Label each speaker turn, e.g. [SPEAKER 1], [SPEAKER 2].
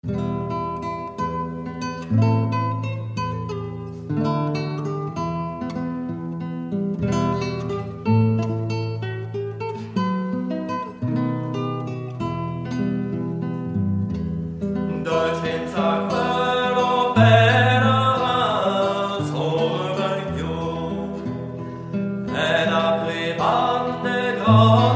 [SPEAKER 1] Dolcenza quello pèlerin sorvegno, et la plébande grande